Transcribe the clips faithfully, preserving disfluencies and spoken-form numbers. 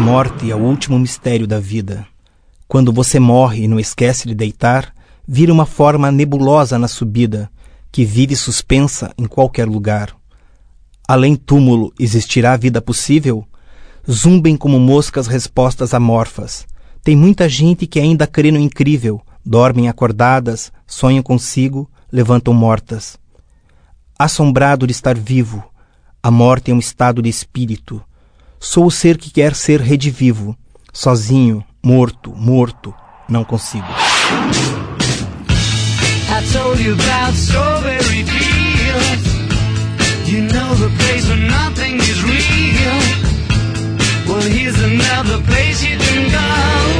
morte é o último mistério da vida. Quando você morre e não esquece de deitar, vira uma forma nebulosa na subida, que vive suspensa em qualquer lugar. Além túmulo, existirá vida possível? Zumbem como moscas respostas amorfas. Tem muita gente que ainda crê no incrível, dormem acordadas, sonham consigo, levantam mortas. Assombrado de estar vivo, a morte é um estado de espírito. Sou o ser que quer ser redivivo. Sozinho, morto, morto, não consigo. I told you about strawberry fields. You know the place where nothing is real. Well, here's another place you can go,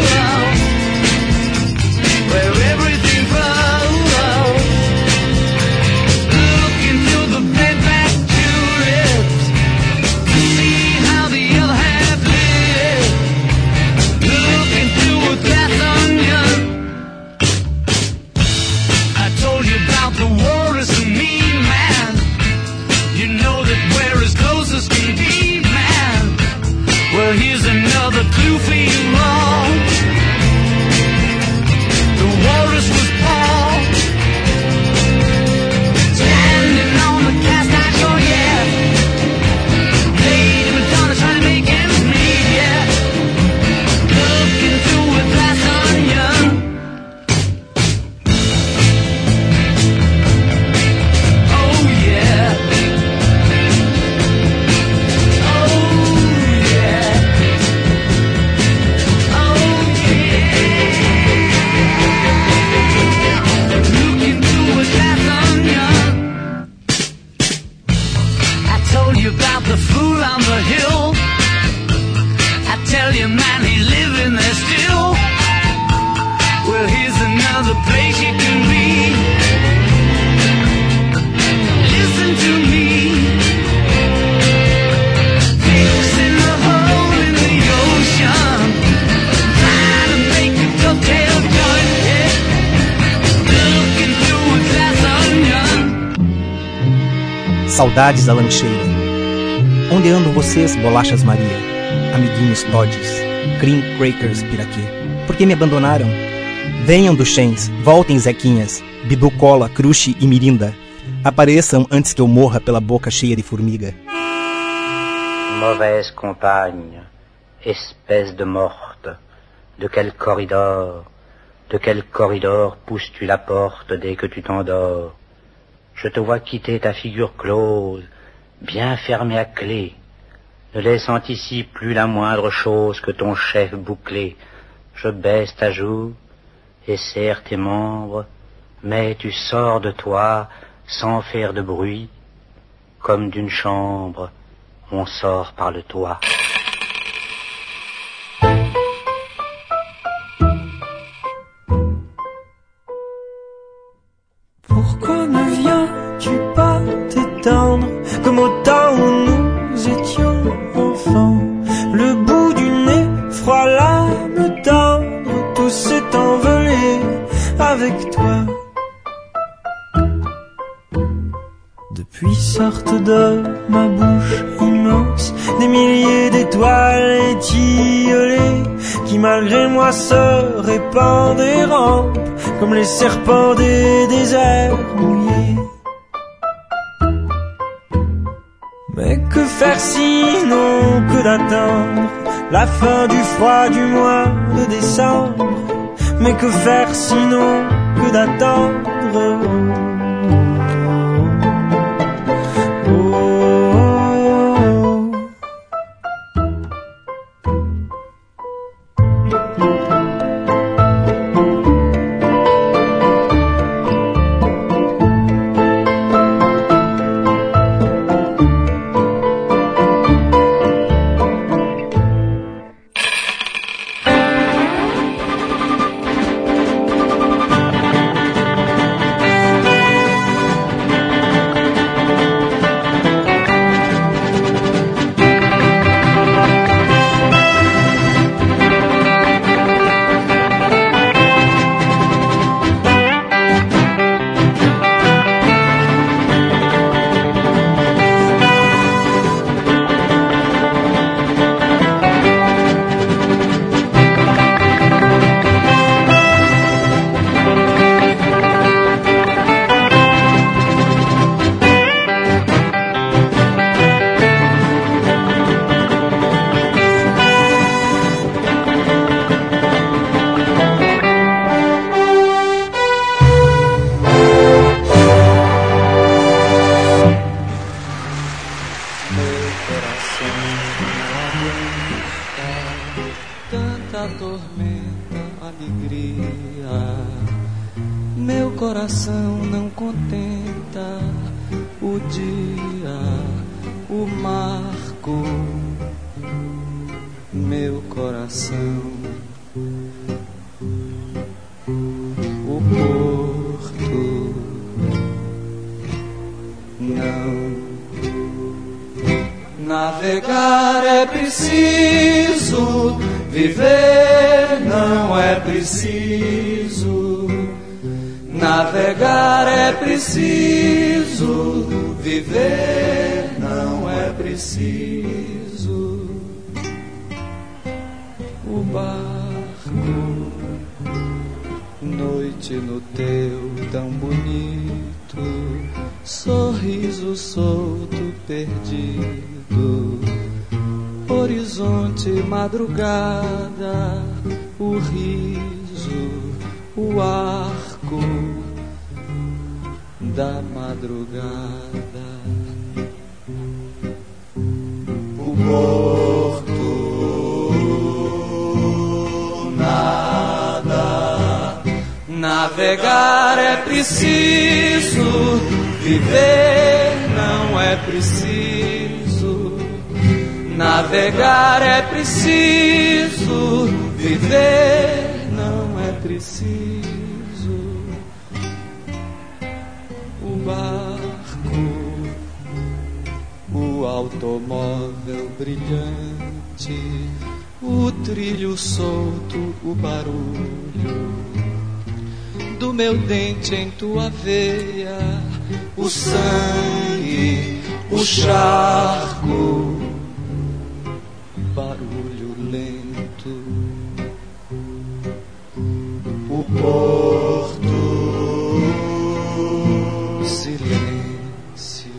where everything flows. Look into the bed-back tulips, see how the other half lives. Look into a glass onion. I told you about the walrus and me, man. You know that we're as close as can be, man. Well, here's another clue for you all. The walrus was Paul, standing on the cast iron shore, yeah. Lady Madonna trying to make ends meet, yeah. Look into a glass onion. Oh yeah. Oh yeah. Oh yeah. Look into a glass onion. I told you about the fool on the hill. I tell you, man, he's living there still. Well, here's another place you can be. Listen to me. Fixing the hole in the ocean, trying to make a dovetail joint, yeah. Looking through a glass onion. Saudades da lancheira. Onde andam vocês, bolachas Maria? Amiguinhos Toddies, Cream Crackers Piraquê? Por que me abandonaram? Venham do Chens, voltem Zequinhas, Bidu Cola, Cruche e Mirinda. Apareçam antes que eu morra pela boca cheia de formiga. Mauvaise compagne, espèce de morte, de quel corridor, de quel corridor pousses-tu la porte dès que tu t'endors? Je te vois quitter ta figure close, bien fermée à clé, ne laissant ici plus la moindre chose que ton chef bouclé. Je baisse ta joue et serre tes membres, mais tu sors de toi sans faire de bruit, comme d'une chambre, on sort par le toit. Pourquoi ne viens-tu pas t'étendre comme au temps où nous étions enfants? Le bout du nez, froid lame tendre, tout s'est envolé avec toi. Depuis sortent de ma bouche immense des milliers d'étoiles étiolées qui malgré moi se répandent et rampent comme les serpents des déserts mouillés. Mais que faire sinon que d'attendre la fin du froid du mois de décembre? Mais que faire sinon que d'attendre? coração não contenta o dia, o marco, meu coração, o porto, não. Navegar é preciso, viver não é preciso. Navegar é preciso, viver não é preciso. O barco, noite no teu tão bonito, sorriso solto perdido, horizonte, madrugada, o riso, o arco da madrugada, o porto, nada. Navegar é preciso, viver não é preciso. Navegar é preciso, viver não é preciso. O barco, o automóvel brilhante, o trilho solto, o barulho do meu dente em tua veia, o sangue, o charco, barulho lento, o porto, silêncio.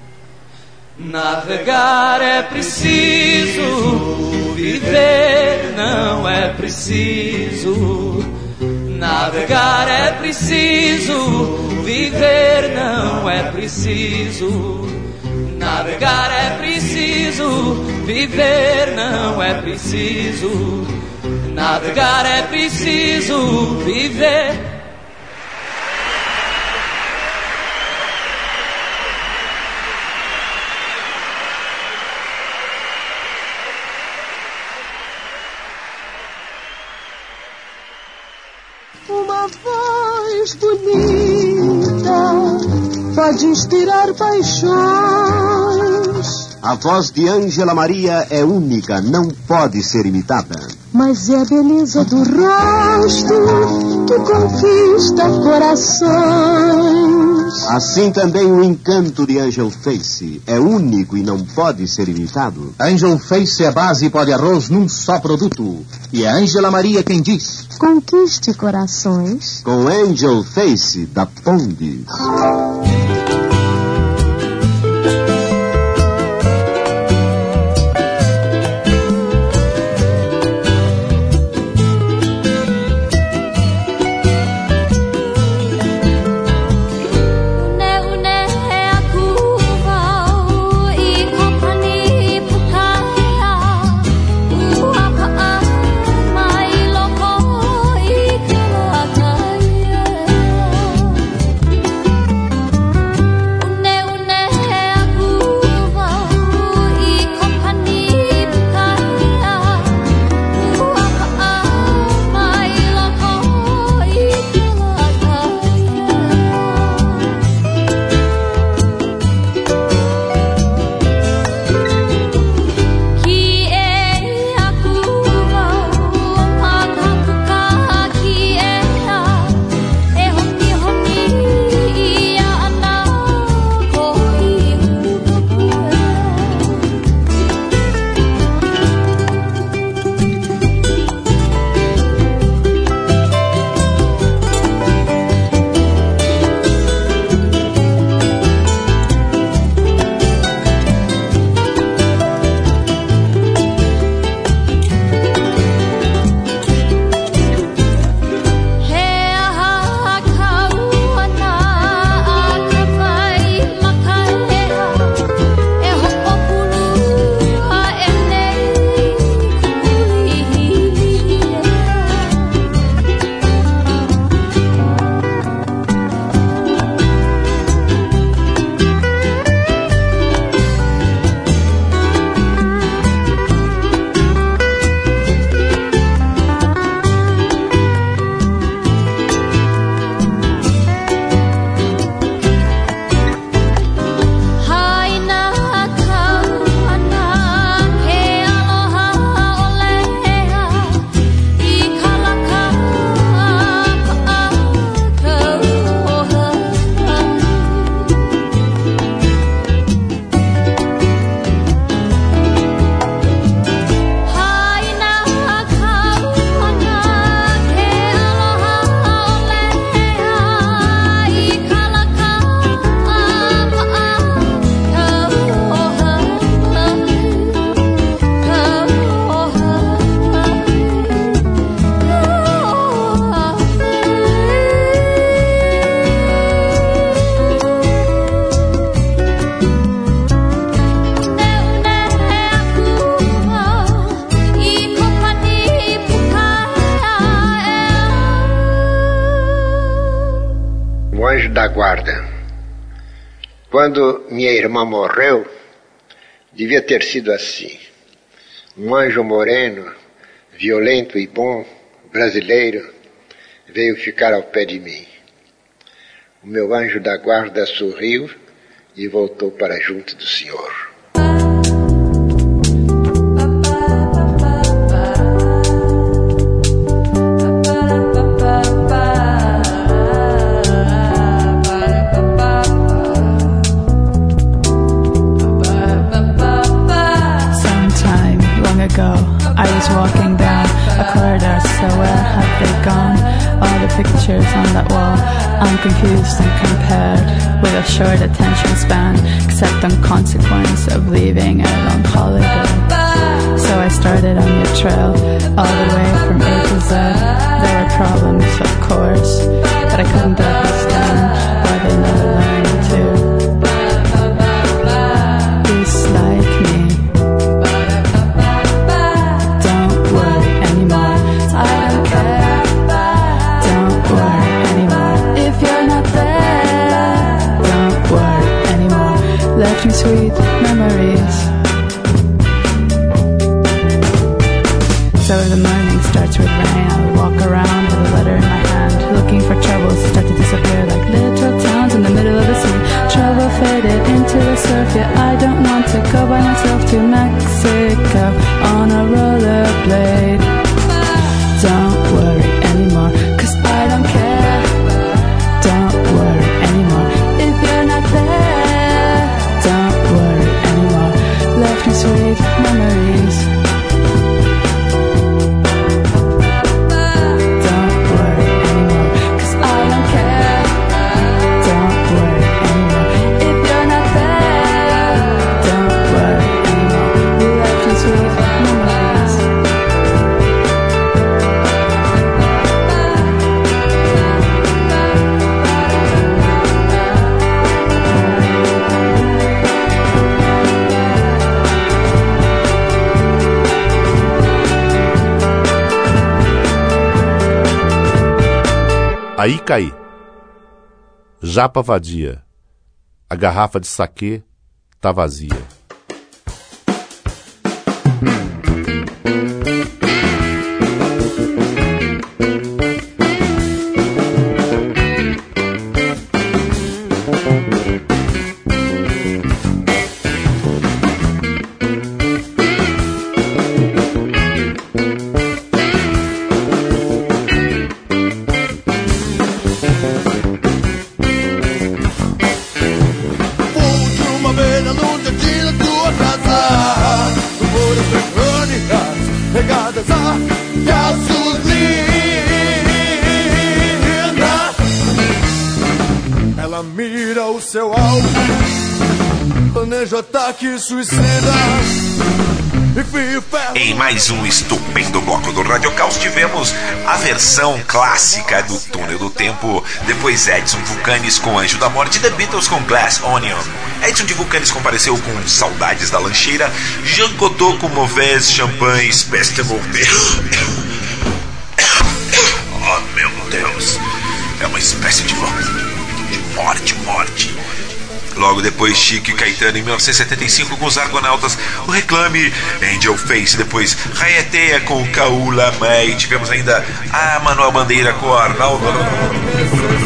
Navegar é preciso, viver não é preciso. Navegar é preciso, viver não é preciso. Navegar é preciso, viver não é preciso. Navegar é preciso, viver. Uma voz bonita pode inspirar paixões. A voz de Ângela Maria é única, não pode ser imitada. Mas é a beleza do rosto que conquista corações. Assim também o encanto de Angel Face é único e não pode ser imitado. Angel Face é base e pó de arroz num só produto. E é Ângela Maria quem diz: conquiste corações com Angel Face da Pondes. Quando minha irmã morreu, devia ter sido assim. Um anjo moreno, violento e bom, brasileiro, veio ficar ao pé de mim. O meu anjo da guarda sorriu e voltou para junto do Senhor. I was walking down a corridor, so where have they gone? All the pictures on that wall, I'm confused and compared with a short attention span, except on consequence of leaving a long holiday. So I started on your trail, all the way from A to Z. There were problems, of course, but I couldn't understand why they never learned to dislike me. Sweet memories. So the morning starts with rain. I walk around with a letter in my hand, looking for troubles start to disappear like little towns in the middle of the sea. Trouble faded into the surf. Yeah, I don't want to go by myself to Mexico on a rollerblade. Don't worry anymore, 'cause I don't care. Don't worry anymore if you're not there. Don't worry anymore, left me sweet memories. Don't worry anymore, 'cause I don't care. Don't worry anymore if you're not there. Don't worry anymore, left me sweet memories. Aí caí. Japa vadia. A garrafa de saquê tá vazia. Ataque suicida. Em mais um estupendo bloco do Radio Caos, tivemos a versão clássica do Túnel do Tempo, depois Edson Vulcanes com Anjo da Morte, The Beatles com Glass Onion. Edson de Vulcanes compareceu com Saudades da Lancheira, Jean Cocteau com Mauvaise Champagne, Espèce de Morte. Oh meu Deus, é uma espécie de morte, morte. Logo depois, Chico e Caetano, em mil novecentos e setenta e cinco, com os Argonautas, o Reclame, Angel Face, depois Raieteia com Caula May, tivemos ainda a Manuel Bandeira com Arnaldo